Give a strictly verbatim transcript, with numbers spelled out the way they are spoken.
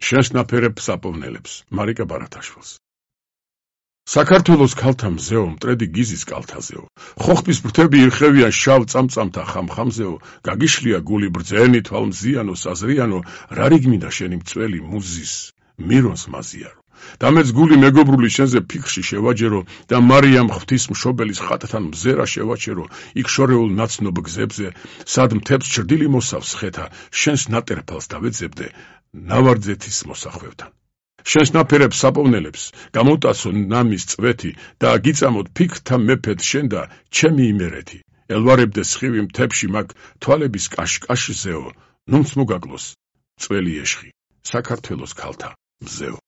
შენს ნაფერებ საპოვნელებს, მარიკა ბარათაშვილს. საქართველოს ქალთა მზეო, მტრედი გიზის კალთაზეო, ხოხბის ბრთები ირხევიან შავ წამწამთა ხამხამზეო, გაგიშლია გული ბრძენი თვალმზიანო, საზრიანო, რა რიგმინდა შენი მწველი მუზის, მირონს მაზიარო. დამეც გული მეგობრული შენზე ფიქრში შევაჯერო და მარიამ ღვთის მშობელის ხატთან მზერა შევაჩერო, იქ შორეულ ნაცნობ გზებზე, სად მთებს ჩრდილი მოსავს ხეთა, შენს ნატერფალს დავეძებდე ნავარძეთის მოსახვევთან. შენს ნაფერებს საპოვნელებს, გამოტაცო ნამის წვეთი და გიწამოთ ფიქრთა მეფედ შენ და ჩემი იმერეთი. ელვარებდე სხივი მთებში მაგ თვალების კაშკაშზეო, ნუნც მოგაკლოს წველი ეშხი, საქართველოს ქალთა მზეო.